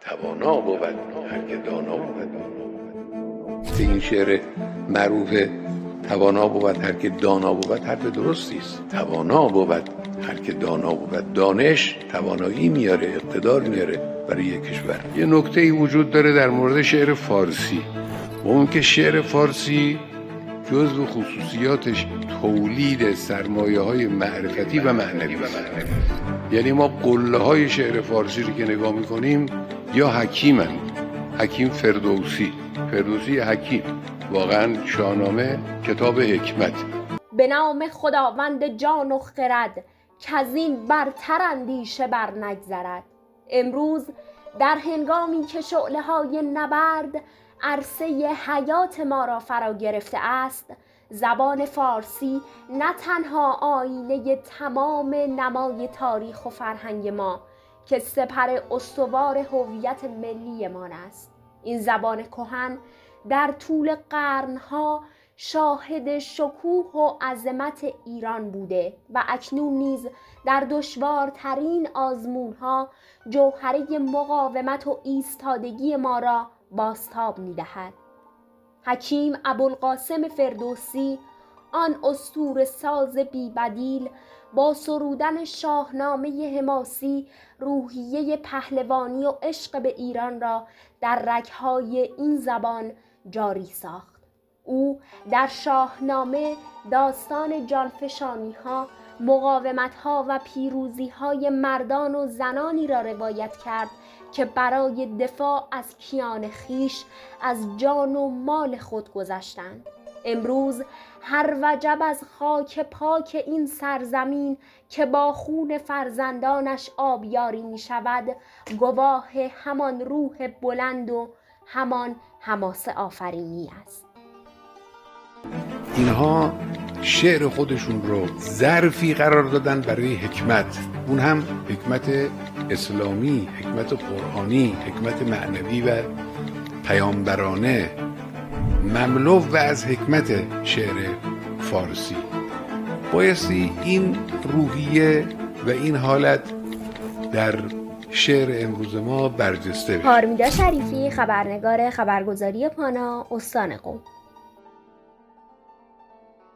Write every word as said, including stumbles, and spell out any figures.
توانا بود هر که دانا بود. این شعر معروف توانا بود هر که دانا بود حرف درستی است. توانا بود هر که دانا بود. دانش توانایی میاره، اقتدار میاره برای یک کشور. یه نکته‌ای وجود داره در مورد شعر فارسی، و اون که شعر فارسی جزو خصوصیاتش تولید سرمایه‌های معرفتی و معنوی است. یعنی ما قله‌های شعر فارسی رو که نگاه می‌کنیم یا حکیمن، حکیم فردوسی، فردوسی حکیم، واقعا شاهنامه کتاب حکمت. به نام خداوند جان و خرد کز این برتر اندیشه بر نگذرد. امروز در هنگامی که شعله‌های نبرد عرصه حیات ما را فرا گرفته است، زبان فارسی نه تنها آینه تمام نمای تاریخ و فرهنگ ما که سپر استوار هویت ملی ما است. این زبان کهن در طول قرنها شاهد شکوه و عظمت ایران بوده و اکنون نیز در دشوارترین آزمونها جوهره مقاومت و ایستادگی ما را بازتاب می‌دهد. حکیم ابوالقاسم فردوسی، آن اسطوره ساز بی‌بدیل، با سرودن شاهنامه حماسی روحیه پهلوانی و عشق به ایران را در رگ‌های این زبان جاری ساخت. او در شاهنامه داستان جانفشانی‌ها، مقاومت‌ها و پیروزی‌های مردان و زنانی را روایت کرد که برای دفاع از کیان خیش از جان و مال خود گذشتند. امروز هر وجب از خاک پاک این سرزمین که با خون فرزندانش آبیاری می شود گواه همان روح بلند و همان حماسه آفرینی است. اینها شعر خودشون رو ظرفی قرار دادن برای حکمت، اون هم حکمت اسلامی، حکمت قرآنی، حکمت معنوی و پیامبرانه، مملو و از حکمت شعر فارسی. بایستی این روحیه و این حالت در شعر امروز ما برجسته بشه. پارمیدا شریفی، خبرنگار خبرگزاری پانا، استان قم.